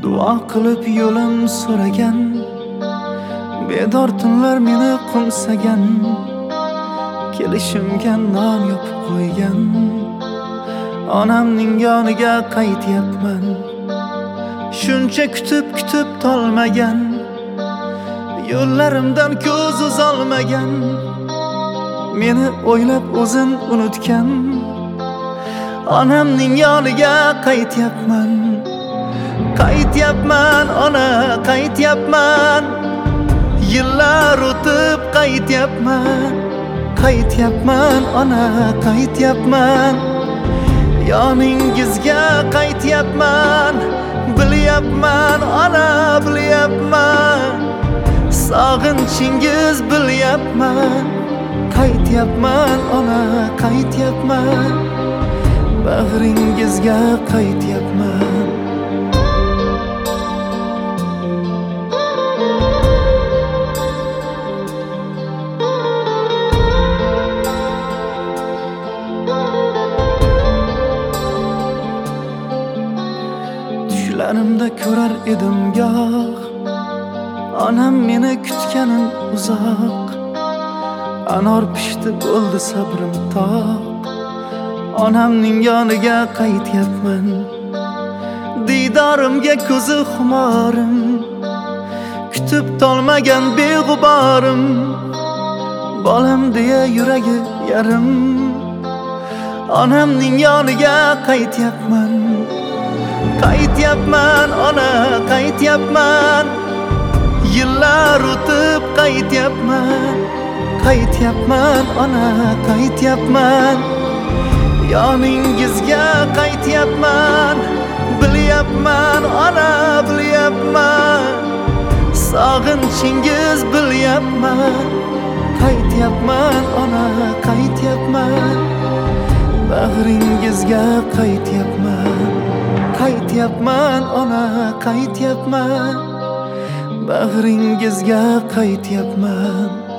Duo qilib yo'lim so'ragan, bedor tunlar meni qo'msagan, kelishimga non yopib qo'ygan. Onamning yoniga qaytyapman, shuncha kutib tolmagan, yo'llarimdan ko'z uzolmagan, meni o'ylab o'zin unutgan. Onamning yoniga qaytyapman, ona, qaytyapman. Yillar o'tib qaytyapman, ona, qaytyapman. Yoningizga qaytyapman, bilyapman, ona, bilyapman. Sog'inchingiz bilyapman, qaytyapman, ona, qaytyapman. Bag'ringizga qaytyapman. Tushlarimda ko'rar edim goh, onam meni kutganin uzoq. Anor pishdi bo'ldi sabrim toq, onamning yoniga qaytyapman. Diydorimga ko'zi xumorim, kutib tolmagan beg'uborim. Bolam deya yuragi yarim, onamning yoniga qaytyapman. Qaytyapman, ona, qaytyapman. Yillar o'tib qaytyapman, ona, qaytyapman. Yoningizga qaytyapman, bilyapman, ona, bilyapman. Sog'inchingiz bilyapman, qaytyapman, ona, qaytyapman. Bag'ringizga qaytyapman, ona, qaytyapman. Bag'ringizga qaytyapman.